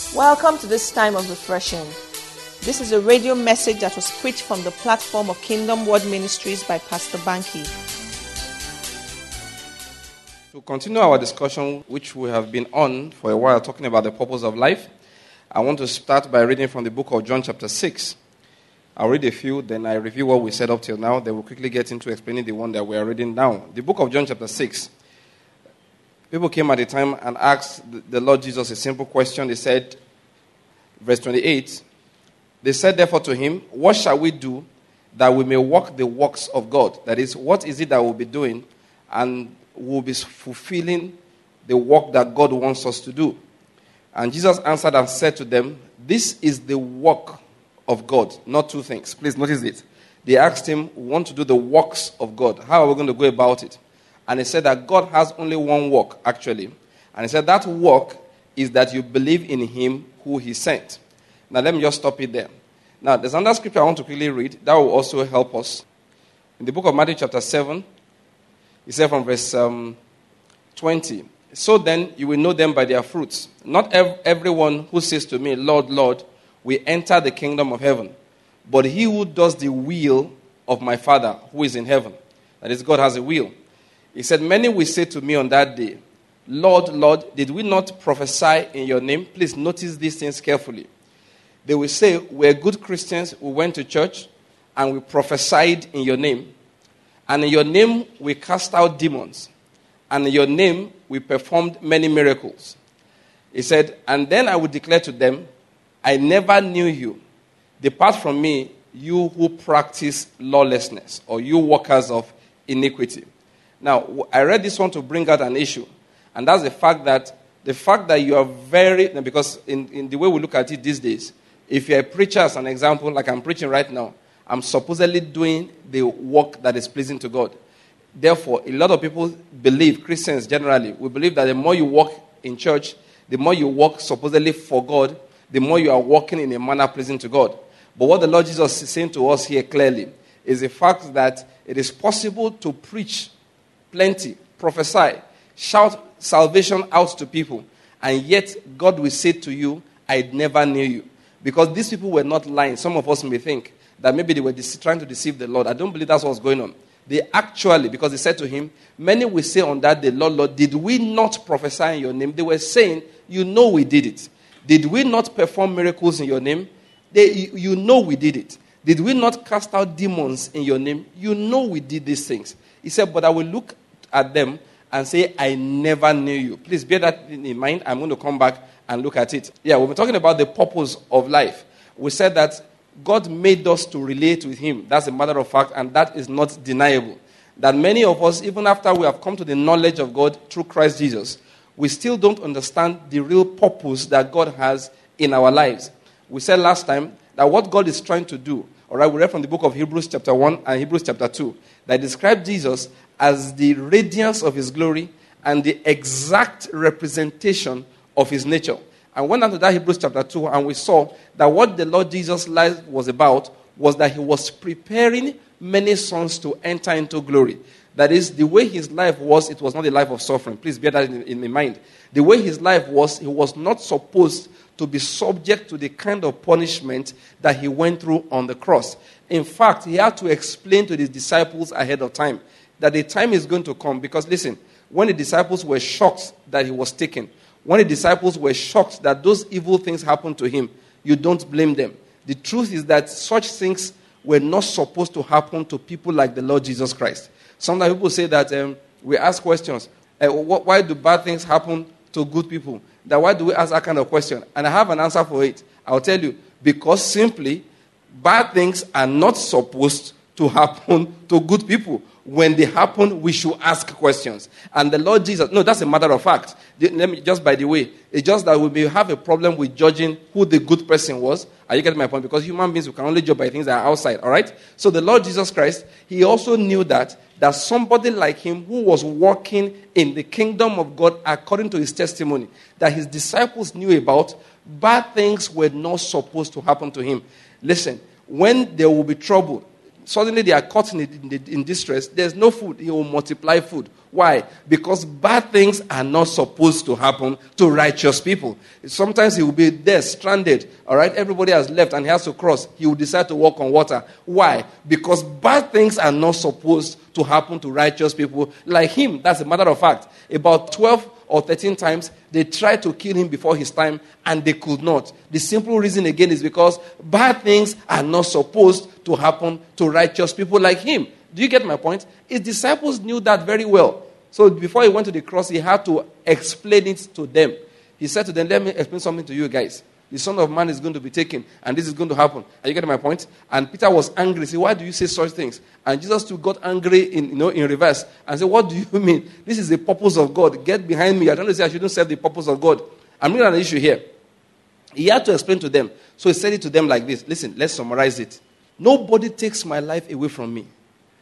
Welcome to this time of refreshing. This is a radio message that was preached from the platform of Kingdom Word Ministries by Pastor Banky. To continue our discussion, which we have been on for a while, talking about the purpose of life, I want to start by reading from the book of John chapter 6. I'll read a few, then I review what we said up till now, then we'll quickly get into explaining the one that we are reading now. The book of John chapter 6. People came at the time and asked the Lord Jesus a simple question. They said, verse 28, they said therefore to him, what shall we do that we may walk the works of God? That is, what is it that we'll be doing and we'll be fulfilling the work that God wants us to do? And Jesus answered and said to them, this is the work of God, not two things. Please notice it. They asked him, we want to do the works of God. How are we going to go about it? And he said that God has only one work, actually. And he said that work is that you believe in him who he sent. Now, let me just stop it there. Now, there's another scripture I want to quickly read that will also help us. In the book of Matthew chapter 7, he said from verse 20, so then you will know them by their fruits. Not everyone who says to me, Lord, Lord, will enter the kingdom of heaven, but he who does the will of my Father who is in heaven. That is, God has a will. He said, many will say to me on that day, Lord, Lord, did we not prophesy in your name? Please notice these things carefully. They will say, we're good Christians, we went to church, and we prophesied in your name. And in your name, we cast out demons. And in your name, we performed many miracles. He said, and then I would declare to them, I never knew you. Depart from me, you who practice lawlessness, or you workers of iniquity. Now, I read this one to bring out an issue. And that's the fact that you are very, because in the way we look at it these days, if you're a preacher, as an example, like I'm preaching right now, I'm supposedly doing the work that is pleasing to God. Therefore, a lot of people believe, Christians generally, we believe that the more you walk in church, the more you walk supposedly for God, the more you are walking in a manner pleasing to God. But what the Lord Jesus is saying to us here clearly is the fact that it is possible to preach plenty, prophesy, shout salvation out to people, and yet God will say to you, I never knew you. Because these people were not lying. Some of us may think that maybe they were trying to deceive the Lord. I don't believe that's what's going on. They actually, because they said to him, many will say on that day, Lord, Lord, did we not prophesy in your name? They were saying, you know we did it. Did we not perform miracles in your name? You know we did it. Did we not cast out demons in your name? You know we did these things. He said, but I will look at them and say, I never knew you. Please bear that in mind. I'm going to come back and look at it. Yeah, we've been talking about the purpose of life. We said that God made us to relate with him. That's a matter of fact, and that is not deniable. That many of us, even after we have come to the knowledge of God through Christ Jesus, we still don't understand the real purpose that God has in our lives. We said last time that what God is trying to do, all right, we read from the book of Hebrews chapter 1 and Hebrews chapter 2, that describe Jesus as the radiance of his glory and the exact representation of his nature. And went on to that Hebrews chapter 2, and we saw that what the Lord Jesus' life was about was that he was preparing many sons to enter into glory. That is, the way his life was, it was not a life of suffering. Please bear that in mind. The way his life was, he was not supposed to be subject to the kind of punishment that he went through on the cross. In fact, he had to explain to his disciples ahead of time that the time is going to come. Because listen, when the disciples were shocked that he was taken, when the disciples were shocked that those evil things happened to him, you don't blame them. The truth is that such things were not supposed to happen to people like the Lord Jesus Christ. Sometimes people say that we ask questions. Why do bad things happen to good people? That why do we ask that kind of question? And I have an answer for it. I'll tell you. Because simply, bad things are not supposed to happen to good people. When they happen, we should ask questions. And the Lord Jesus, no, that's a matter of fact. Let me, just by the way, it's just that we may have a problem with judging who the good person was. Are you getting my point? Because human beings, we can only judge by things that are outside, all right? So the Lord Jesus Christ, he also knew that somebody like him who was walking in the kingdom of God according to his testimony, that his disciples knew about, bad things were not supposed to happen to him. Listen, when there will be trouble, suddenly they are caught in distress, there's no food. He will multiply food. Why? Because bad things are not supposed to happen to righteous people. Sometimes he will be there stranded. All right, everybody has left and he has to cross. He will decide to walk on water. Why? Because bad things are not supposed to happen to righteous people like him. That's a matter of fact. About 12 or 13 times, they tried to kill him before his time, and they could not. The simple reason, again, is because bad things are not supposed to happen to righteous people like him. Do you get my point? His disciples knew that very well. So before he went to the cross, he had to explain it to them. He said to them, let me explain something to you guys. The Son of Man is going to be taken, and this is going to happen. Are you getting my point? And Peter was angry. He said, why do you say such things? And Jesus too got angry in reverse and said, what do you mean? This is the purpose of God. Get behind me. I don't say I shouldn't serve the purpose of God. I'm bringing an issue here. He had to explain to them. So he said it to them like this. Listen, let's summarize it. Nobody takes my life away from me.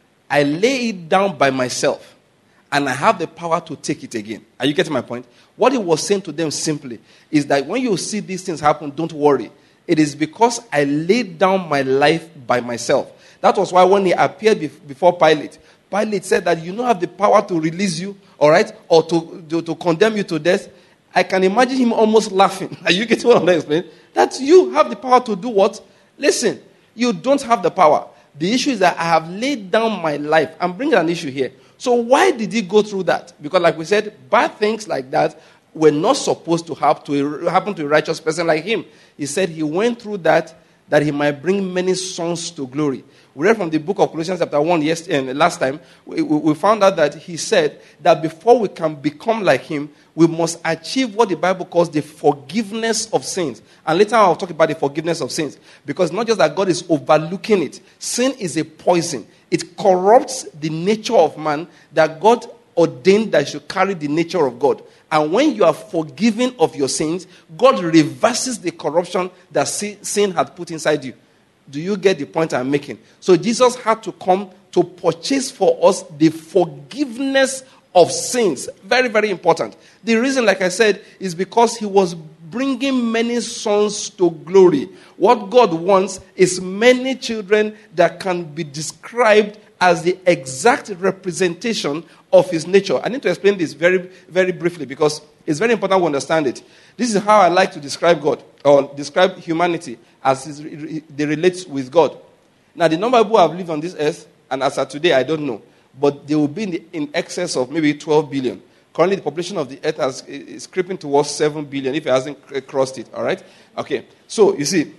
I lay it down by myself, and I have the power to take it again. Are you getting my point? What he was saying to them simply is that when you see these things happen, don't worry. It is because I laid down my life by myself. That was why when he appeared before Pilate, Pilate said that you don't have the power to release you, all right, or to condemn you to death. I can imagine him almost laughing. Are you getting what I'm explaining? That you have the power to do what? Listen, you don't have the power. The issue is that I have laid down my life. I'm bringing an issue here. So why did he go through that? Because like we said, bad things like that were not supposed to happen to a righteous person like him. He said he went through that he might bring many sons to glory. We read from the book of Colossians chapter 1 last time. We found out that he said that before we can become like him, we must achieve what the Bible calls the forgiveness of sins. And later I'll talk about the forgiveness of sins. Because not just that God is overlooking it. Sin is a poison. It corrupts the nature of man that God ordained that should carry the nature of God. And when you are forgiven of your sins, God reverses the corruption that sin had put inside you. Do you get the point I'm making? So Jesus had to come to purchase for us the forgiveness of sins. Very, very important. The reason, like I said, is because he was bringing many sons to glory. What God wants is many children that can be described as the exact representation of his nature. I need to explain this very, very briefly because it's very important to understand it. This is how I like to describe God, or describe humanity as they relate with God. Now, the number of people who have lived on this earth, and as of today, I don't know, but they will be in excess of maybe 12 billion. Currently, the population of the earth is creeping towards 7 billion if it hasn't crossed it, all right? Okay, so you see,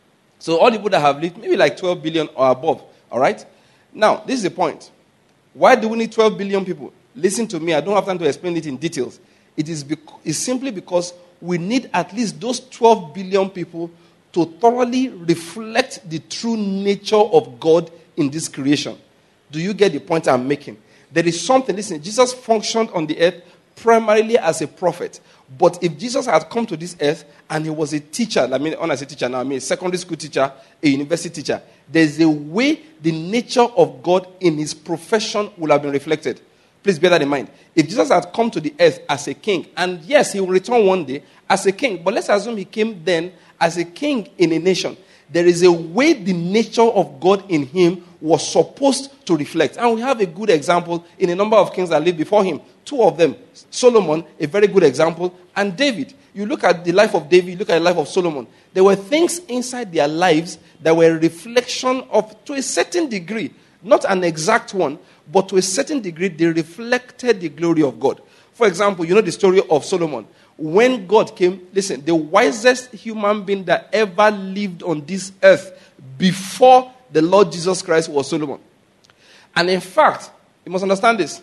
so all the people that have lived, maybe like 12 billion or above, all right? Now, this is the point. Why do we need 12 billion people? Listen to me, I don't have time to explain it in details. It's simply because we need at least those 12 billion people to thoroughly reflect the true nature of God in this creation. Do you get the point I'm making? There is something, listen, Jesus functioned on the earth primarily as a prophet. But if Jesus had come to this earth and he was a teacher, when I say teacher now, I mean a secondary school teacher, a university teacher, there's a way the nature of God in his profession will have been reflected. Please bear that in mind. If Jesus had come to the earth as a king, and yes, he will return one day as a king, but let's assume he came then as a king in a nation. There is a way the nature of God in him was supposed to reflect. And we have a good example in a number of kings that lived before him. Two of them, Solomon, a very good example, and David. You look at the life of David, you look at the life of Solomon. There were things inside their lives that were a reflection of, to a certain degree, not an exact one, but to a certain degree, they reflected the glory of God. For example, you know the story of Solomon. When God came, listen, the wisest human being that ever lived on this earth before the Lord Jesus Christ was Solomon. And in fact, you must understand this.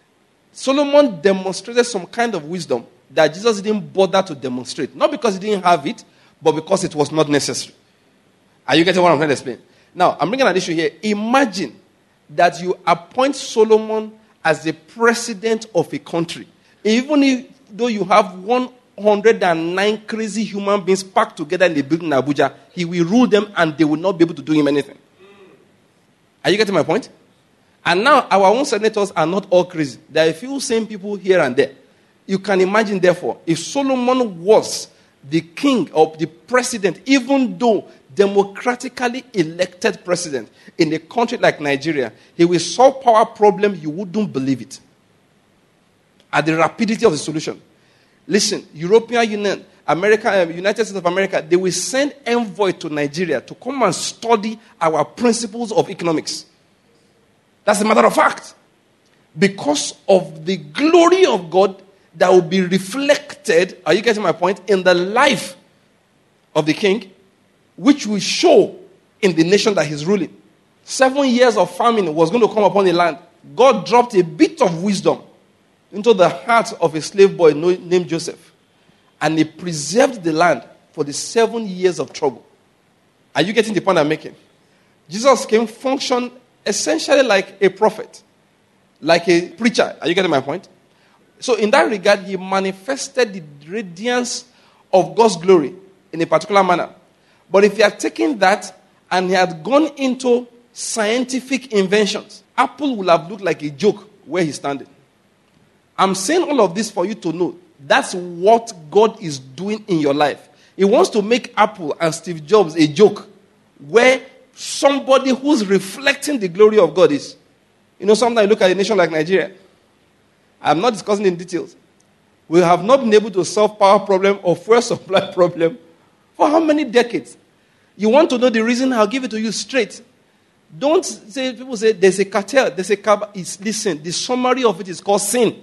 Solomon demonstrated some kind of wisdom that Jesus didn't bother to demonstrate. Not because he didn't have it, but because it was not necessary. Are you getting what I'm trying to explain? Now, I'm bringing an issue here. Imagine that you appoint Solomon as the president of a country. Even though you have 109 crazy human beings packed together in a building in Abuja, he will rule them and they will not be able to do him anything. Are you getting my point? And now, our own senators are not all crazy. There are a few same people here and there. You can imagine, therefore, if Solomon was the king or the president, even though democratically elected president in a country like Nigeria, he will solve power problem, you wouldn't believe it. At the rapidity of the solution. Listen, European Union, America, United States of America, they will send envoy to Nigeria to come and study our principles of economics. That's a matter of fact. Because of the glory of God that will be reflected, are you getting my point, in the life of the king, which will show in the nation that he's ruling. 7 years of famine was going to come upon the land. God dropped a bit of wisdom into the heart of a slave boy named Joseph. And he preserved the land for the 7 years of trouble. Are you getting the point I'm making? Jesus came function essentially like a prophet, like a preacher. Are you getting my point? So in that regard, he manifested the radiance of God's glory in a particular manner. But if he had taken that and he had gone into scientific inventions, Apple would have looked like a joke where he's standing. I'm saying all of this for you to know that's what God is doing in your life. He wants to make Apple and Steve Jobs a joke where somebody who's reflecting the glory of God is. You know, sometimes you look at a nation like Nigeria. I'm not discussing in details. We have not been able to solve power problem or fuel supply problem for how many decades? You want to know the reason? I'll give it to you straight. Don't say, people say there's a cartel, there's a listen, the summary of it is called sin.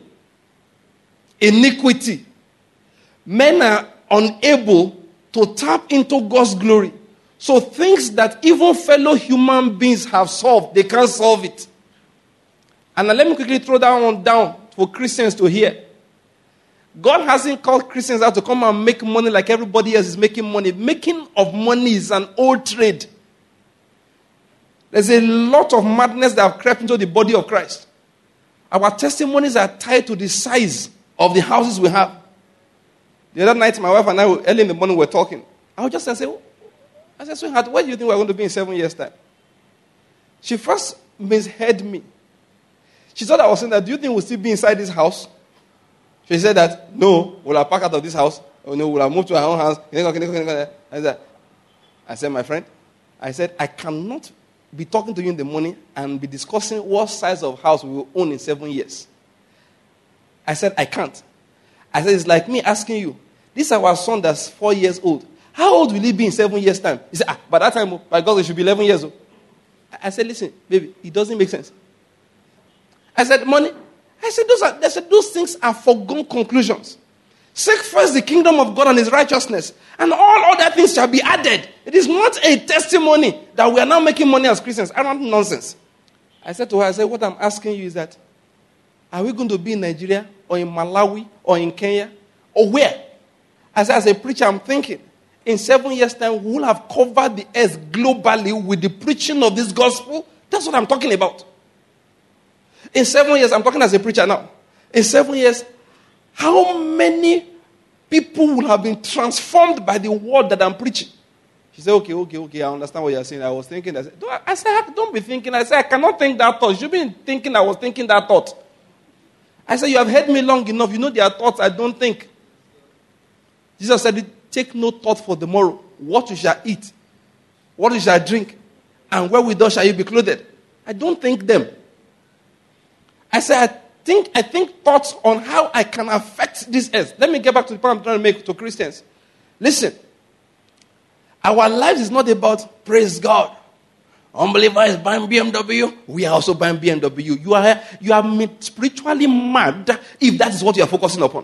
Iniquity. Men are unable to tap into God's glory. So things that even fellow human beings have solved, they can't solve it. And now let me quickly throw that one down for Christians to hear. God hasn't called Christians out to come and make money like everybody else is making money. Making of money is an old trade. There's a lot of madness that have crept into the body of Christ. Our testimonies are tied to the size of the houses we have. The other night, my wife and I, early in the morning, were talking. I was just saying, I said, sweetheart, where do you think we're going to be in 7 years' time? She first misheard me. She thought I was saying that, do you think we'll still be inside this house? She said that, no, we'll have packed out of this house. Oh, no, we'll have moved to our own house. I said, my friend, I cannot be talking to you in the morning and be discussing what size of house we will own in 7 years. I said, I can't. I said, it's like me asking you, this is our son that's 4 years old. How old will he be in 7 years' time? He said, by that time, by God, he should be 11 years old. I said, listen, baby, it doesn't make sense. I said, money? I said, those things are foregone conclusions. Seek first the kingdom of God and his righteousness, and all other things shall be added. It is not a testimony that we are now making money as Christians. I don't nonsense. I said to her, what I'm asking you is that, are we going to be in Nigeria or in Malawi or in Kenya or where? As a preacher, I'm thinking, in 7 years' time, we will have covered the earth globally with the preaching of this gospel. That's what I'm talking about. In 7 years, I'm talking as a preacher now. In 7 years, how many people will have been transformed by the word that I'm preaching? She said, okay, I understand what you're saying. I was thinking that. I said, don't be thinking. I said, I cannot think that thought. You've been thinking I was thinking that thought. I said, you have heard me long enough. You know there are thoughts I don't think. Jesus said, take no thought for tomorrow. What you shall eat, what you shall drink, and wherewithal shall you be clothed. I don't think them. I said, I think thoughts on how I can affect this earth. Let me get back to the point I'm trying to make to Christians. Listen, our lives is not about praise God. Unbeliever is buying BMW. We are also buying BMW. You are spiritually mad if that is what you are focusing upon.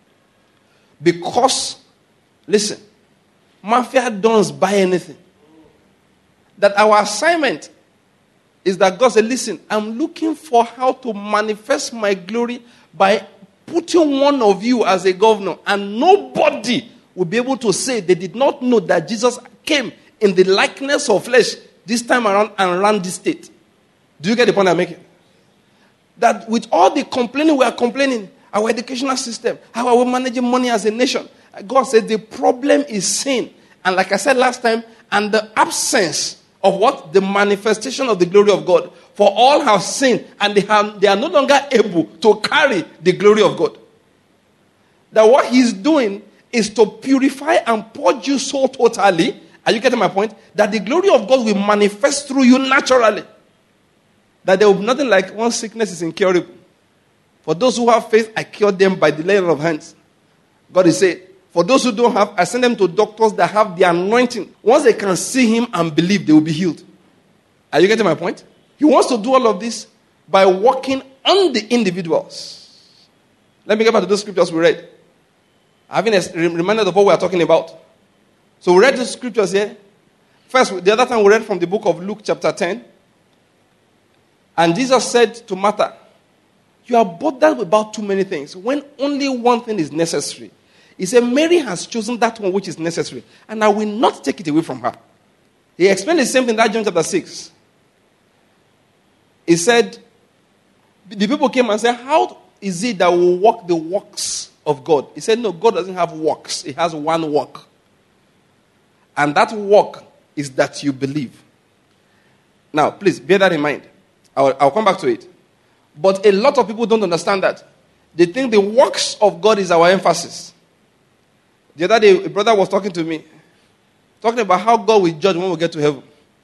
Because, listen, mafia don't buy anything. That our assignment is that God said, listen, I'm looking for how to manifest my glory by putting one of you as a governor. And nobody will be able to say they did not know that Jesus came in the likeness of flesh this time around and ran this state. Do you get the point I'm making? That with all the complaining we are complaining, our educational system, how are we managing money as a nation? God said the problem is sin. And like I said last time, and the absence of what? The manifestation of the glory of God. For all have sinned, and they are no longer able to carry the glory of God. That what he's doing is to purify and purge you so totally, Are you getting my point? That the glory of God will manifest through you naturally. That there will be nothing like one sickness is incurable. For those who have faith, I cure them by the laying of hands. God is saying, for those who don't have, I send them to doctors that have the anointing. Once they can see him and believe, they will be healed. Are you getting my point? He wants to do all of this by working on the individuals. Let me get back to those scriptures we read. Having reminded of what we are talking about. So we read the scriptures here. First, the other time we read from the book of Luke chapter 10. And Jesus said to Martha, you are bothered about too many things when only one thing is necessary. He said, Mary has chosen that one which is necessary, and I will not take it away from her. He explained the same thing in that John chapter 6. He said, the people came and said, how is it that we will walk the works of God? He said, no, God doesn't have works. He has one work. And that work is that you believe. Now, please, bear that in mind. I'll come back to it. But a lot of people don't understand that. They think the works of God is our emphasis. The other day, a brother was talking to me, talking about how God will judge when we get to heaven.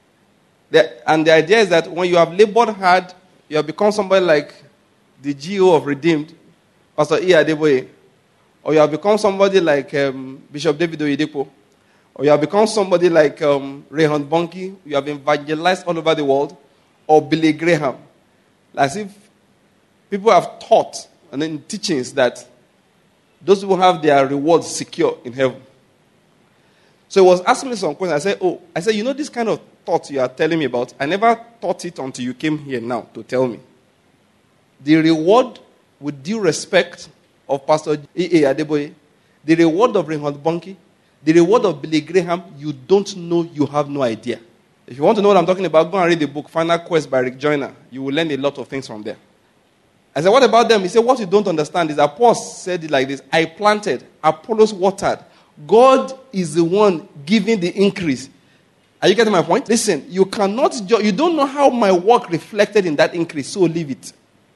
And the idea is that when you have labored hard, you have become somebody like the GO of Redeemed, Pastor E. Adeboye, or you have become somebody like Bishop David Oyedepo, or you have become somebody like Rayhan Bonki, you have evangelized all over the world, or Billy Graham. As if people have taught and in teachings that those people have their rewards secure in heaven. So he was asking me some questions. I said, you know this kind of thought you are telling me about? I never thought it until you came here now to tell me. The reward, with due respect, of Pastor E.A. Adeboye, the reward of Rayhan Bonki, the reward of Billy Graham, you don't know, you have no idea. If you want to know what I'm talking about, go and read the book, Final Quest by Rick Joyner. You will learn a lot of things from there. I said, what about them? He said, what you don't understand is that Paul said it like this. I planted, Apollos watered. God is the one giving the increase. Are you getting my point? Listen, you don't know how my work reflected in that increase, so leave it.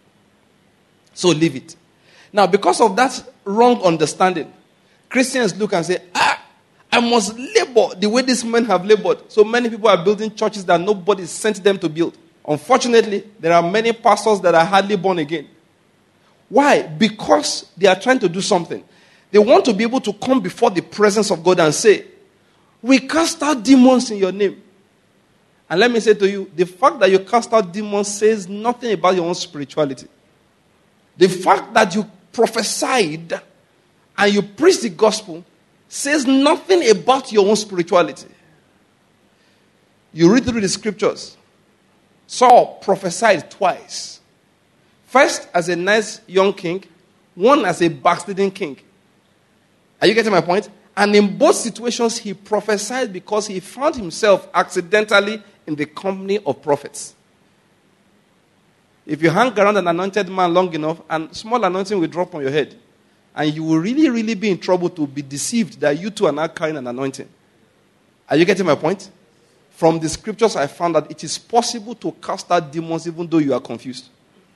So leave it. Now, because of that wrong understanding, Christians look and say, I must labor the way these men have labored. So many people are building churches that nobody sent them to build. Unfortunately, there are many pastors that are hardly born again. Why? Because they are trying to do something. They want to be able to come before the presence of God and say, we cast out demons in your name. And let me say to you, the fact that you cast out demons says nothing about your own spirituality. The fact that you prophesied and you preached the gospel says nothing about your own spirituality. You read through the scriptures. Saul prophesied twice. First as a nice young king, one as a backsliding king. Are you getting my point? And in both situations, he prophesied because he found himself accidentally in the company of prophets. If you hang around an anointed man long enough, and small anointing will drop on your head, and you will really, really be in trouble to be deceived that you too are not carrying an anointing. Are you getting my point? From the scriptures, I found that it is possible to cast out demons even though you are confused.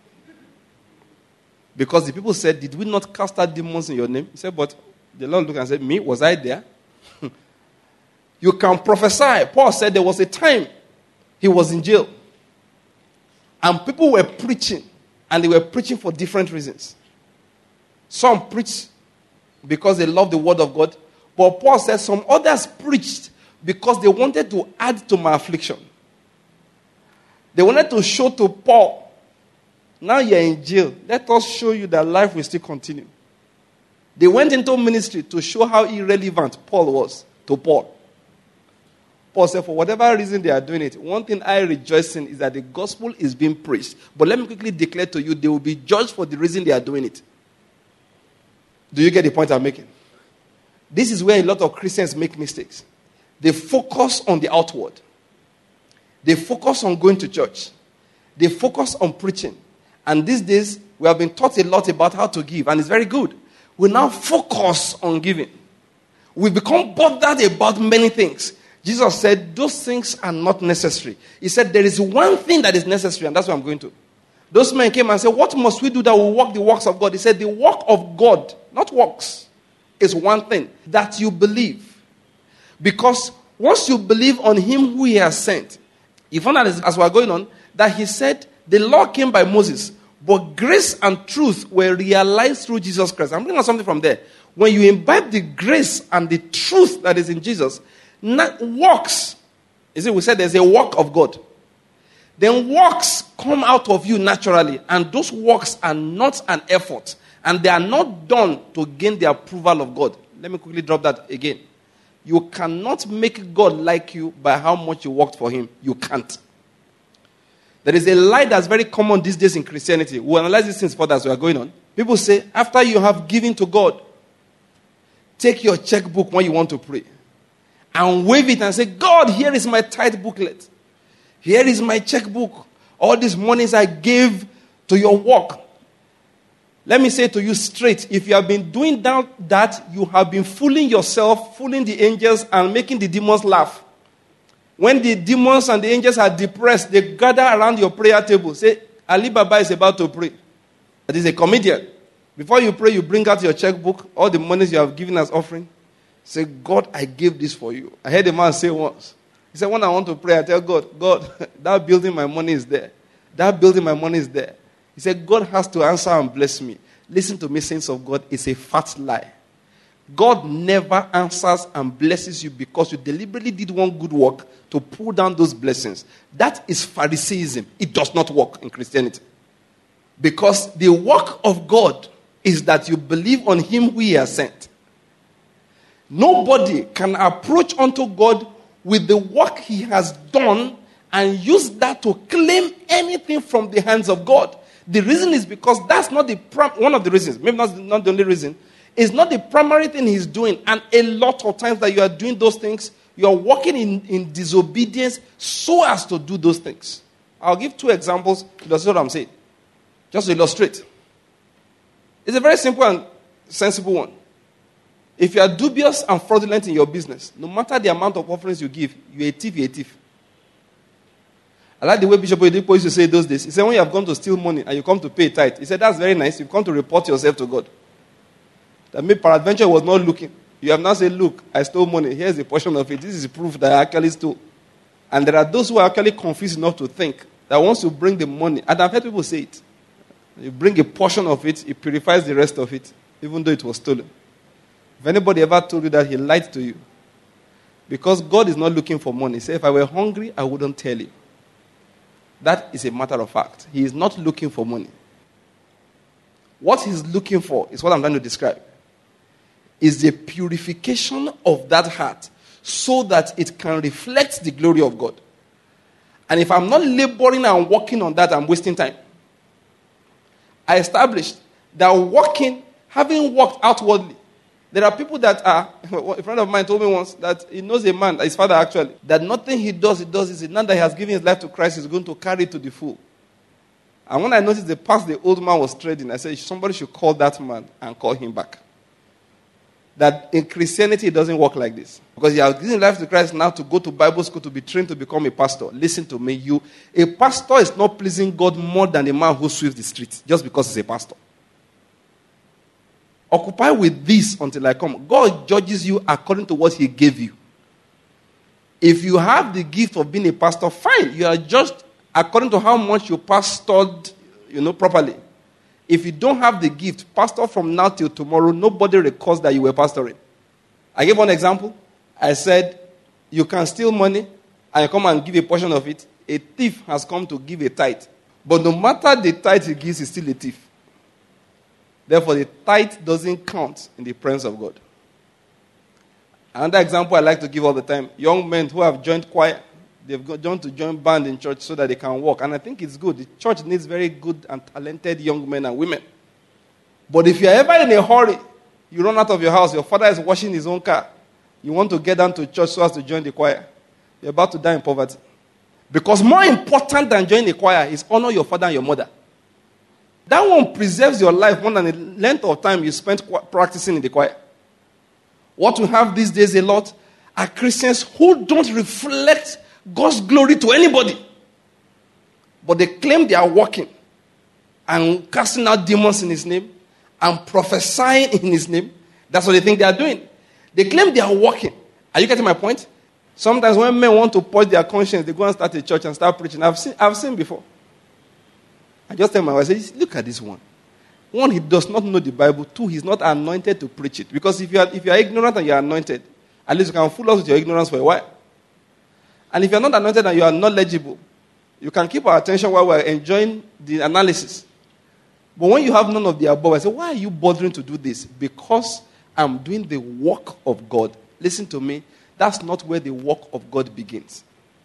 Because the people said, did we not cast out demons in your name? He said, but the Lord looked and said, me? Was I there? You can prophesy. Paul said there was a time he was in jail. And people were preaching. And they were preaching for different reasons. Some preached because they loved the word of God. But Paul said some others preached because they wanted to add to my affliction. They wanted to show to Paul, now you're in jail. Let us show you that life will still continue. They went into ministry to show how irrelevant Paul was to Paul. Paul said, for whatever reason they are doing it, one thing I rejoice in is that the gospel is being preached. But let me quickly declare to you, they will be judged for the reason they are doing it. Do you get the point I'm making? This is where a lot of Christians make mistakes. They focus on the outward. They focus on going to church. They focus on preaching. And these days, we have been taught a lot about how to give, and it's very good. We now focus on giving. We become bothered about many things. Jesus said, those things are not necessary. He said, there is one thing that is necessary, and that's what I'm going to. Those men came and said, what must we do that will work the works of God? He said, the work of God, not works, is one thing, that you believe. Because Once you believe on him who he has sent, you find out as we are going on, that he said, the law came by Moses, but grace and truth were realized through Jesus Christ. I'm bringing on something from there. When you imbibe the grace and the truth that is in Jesus, works, you see, we said there's a work of God. Then works come out of you naturally, and those works are not an effort, and they are not done to gain the approval of God. Let me quickly drop that again. You cannot make God like you by how much you worked for him. You can't. There is a lie that's very common these days in Christianity. We'll analyze these things further as we are going on. People say, after you have given to God, take your checkbook when you want to pray and wave it and say, God, here is my tithe booklet. Here is my checkbook. All these monies I gave to your work. Let me say to you straight, if you have been doing that, you have been fooling yourself, fooling the angels, and making the demons laugh. When the demons and the angels are depressed, they gather around your prayer table. Say, Ali Baba is about to pray. That is a comedian. Before you pray, you bring out your checkbook, all the monies you have given as offering. Say, God, I gave this for you. I heard a man say once. He said, when I want to pray, I tell God, that building my money is there. That building my money is there. He said, God has to answer and bless me. Listen to me, saints of God, it's a fat lie. God never answers and blesses you because you deliberately did one good work to pull down those blessings. That is Pharisaism. It does not work in Christianity. Because the work of God is that you believe on him who he has sent. Nobody can approach unto God with the work he has done and use that to claim anything from the hands of God. The reason is because that's not one of the reasons, maybe not the only reason, is not the primary thing he's doing. And a lot of times that you are doing those things, you are walking in disobedience so as to do those things. I'll give 2 examples to illustrate what I'm saying. Just to illustrate. It's a very simple and sensible one. If you are dubious and fraudulent in your business, no matter the amount of offerings you give, you're a thief. I like the way Bishop Oyedepo used to say those days. He said, when you have gone to steal money and you come to pay tithe, he said, that's very nice. You've come to report yourself to God. That maybe peradventure was not looking. You have now said, look, I stole money. Here's a portion of it. This is proof that I actually stole. And there are those who are actually confused enough to think that once you bring the money, and I've heard people say it, you bring a portion of it, it purifies the rest of it, even though it was stolen. If anybody ever told you that, he lied to you. Because God is not looking for money. He said, if I were hungry, I wouldn't tell you. That is a matter of fact. He is not looking for money. What he's looking for is what I'm trying to describe. Is the purification of that heart so that it can reflect the glory of God. And if I'm not laboring and working on that, I'm wasting time. I established that having worked outwardly, there are people that are, a friend of mine told me once that he knows a man, his father actually, that nothing he does is now that he has given his life to Christ, he's going to carry it to the full. And when I noticed the path the old man was trading, I said, somebody should call that man and call him back. That in Christianity, it doesn't work like this. Because you are giving life to Christ now to go to Bible school to be trained to become a pastor. Listen to me, a pastor is not pleasing God more than a man who sweeps the streets just because he's a pastor. Occupy with this until I come. God judges you according to what he gave you. If you have the gift of being a pastor, fine. You are judged according to how much you pastored, properly. If you don't have the gift, pastor from now till tomorrow, nobody records that you were pastoring. I gave one example. I said, you can steal money and you come and give a portion of it. A thief has come to give a tithe. But no matter the tithe he gives, he's still a thief. Therefore, the tithe doesn't count in the presence of God. Another example I like to give all the time. Young men who have joined choir, they've gone to join band in church so that they can walk. And I think it's good. The church needs very good and talented young men and women. But if you're ever in a hurry, you run out of your house, your father is washing his own car, you want to get down to church so as to join the choir, you're about to die in poverty. Because more important than joining the choir is honor your father and your mother. That one preserves your life more than the length of time you spent practicing in the choir. What we have these days a lot are Christians who don't reflect God's glory to anybody. But they claim they are working and casting out demons in his name and prophesying in his name. That's what they think they are doing. They claim they are working. Are you getting my point? Sometimes when men want to purge their conscience, they go and start a church and start preaching. I've seen before. I just tell my wife, I say, look at this one. One, he does not know the Bible. Two, he's not anointed to preach it. Because if you are ignorant and you are anointed, at least you can fool us with your ignorance for a while. And if you are not anointed and you are not legible, you can keep our attention while we are enjoying the analysis. But when you have none of the above, I say, why are you bothering to do this? Because I'm doing the work of God. Listen to me. That's not where the work of God begins.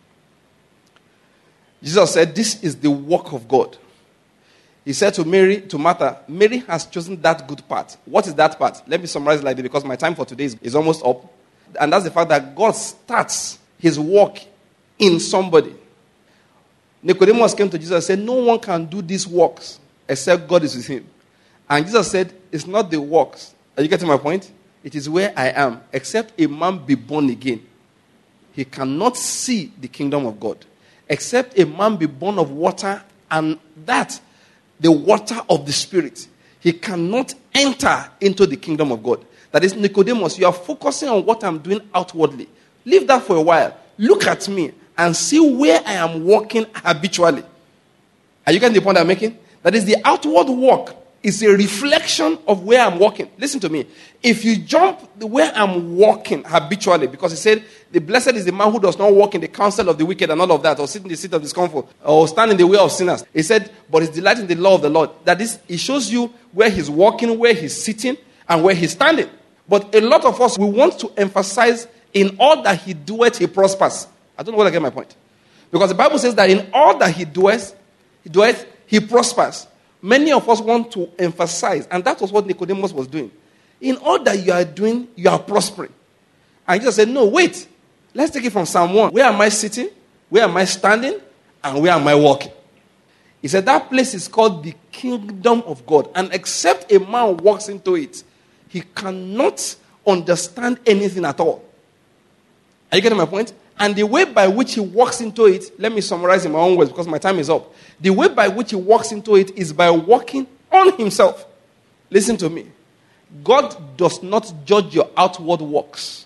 Jesus said, this is the work of God. He said to Martha, Mary has chosen that good part. What is that part? Let me summarize it like this because my time for today is almost up. And that's the fact that God starts his work in somebody. Nicodemus came to Jesus and said, no one can do these works except God is with him. And Jesus said, it's not the works. Are you getting my point? It is where I am. Except a man be born again, he cannot see the kingdom of God. Except a man be born of water and that the water of the Spirit, he cannot enter into the kingdom of God. That is, Nicodemus, you are focusing on what I'm doing outwardly. Leave that for a while. Look at me and see where I am walking habitually. Are you getting the point I'm making? That is, the outward walk is a reflection of where I'm walking. Listen to me. If you jump where I'm walking habitually, because he said, the blessed is the man who does not walk in the counsel of the wicked and all of that, or sit in the seat of discomfort, or stand in the way of sinners. He said, but his delight in the law of the Lord. That is, he shows you where he's walking, where he's sitting, and where he's standing. But a lot of us, we want to emphasize in all that he doeth, he prospers. I don't know whether I get my point. Because the Bible says that in all that he doeth, he prospers. Many of us want to emphasize, and that was what Nicodemus was doing. In all that you are doing, you are prospering. And Jesus said, no, wait. Let's take it from Psalm 1. Where am I sitting? Where am I standing? And where am I walking? He said that place is called the kingdom of God. And except a man walks into it, he cannot understand anything at all. Are you getting my point? And the way by which he walks into it, let me summarize in my own words because my time is up. The way by which he walks into it is by walking on himself. Listen to me. God does not judge your outward works.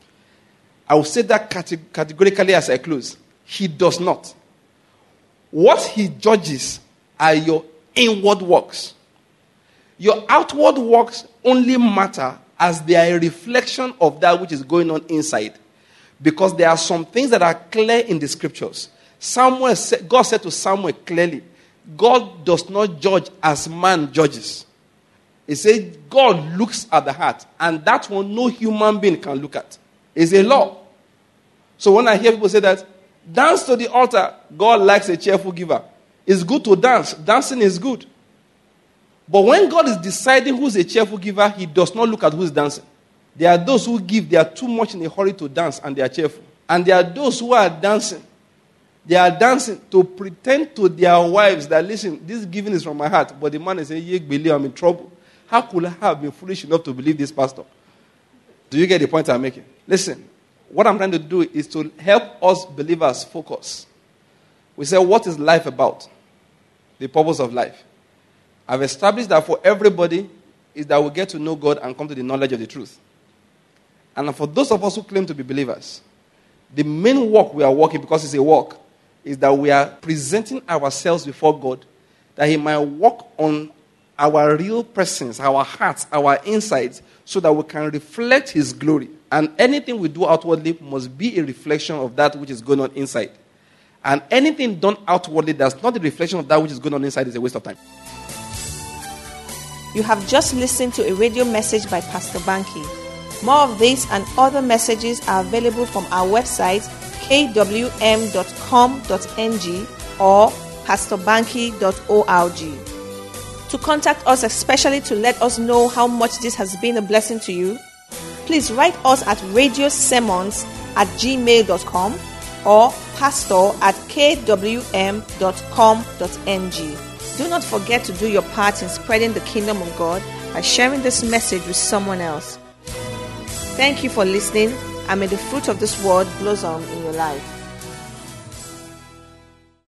I will say that categorically as I close. He does not. What he judges are your inward works. Your outward works only matter as they are a reflection of that which is going on inside. Because there are some things that are clear in the scriptures. God said to Samuel clearly, God does not judge as man judges. He said God looks at the heart, and that one no human being can look at. It's a law. So when I hear people say that, dance to the altar, God likes a cheerful giver. It's good to dance. Dancing is good. But when God is deciding who's a cheerful giver, he does not look at who's dancing. There are those who give, they are too much in a hurry to dance and they are cheerful. And there are those who are dancing. They are dancing to pretend to their wives that, listen, this giving is from my heart. But the man is saying, I'm in trouble. How could I have been foolish enough to believe this pastor? Do you get the point I'm making? Listen, what I'm trying to do is to help us believers focus. We say, what is life about? The purpose of life. I've established that for everybody is that we get to know God and come to the knowledge of the truth. And for those of us who claim to be believers, the main work we are working, because it's a work, is that we are presenting ourselves before God, that he might work on our real persons, our hearts, our insides, so that we can reflect his glory. And anything we do outwardly must be a reflection of that which is going on inside. And anything done outwardly that's not a reflection of that which is going on inside is a waste of time. You have just listened to a radio message by Pastor Banky. More of these and other messages are available from our website kwm.com.ng or pastorbanky.org. To contact us, especially to let us know how much this has been a blessing to you, please write us at radiosermons@gmail.com or pastor@kwm.com.ng. Do not forget to do your part in spreading the kingdom of God by sharing this message with someone else. Thank you for listening, and may the fruit of this word blossom in your life.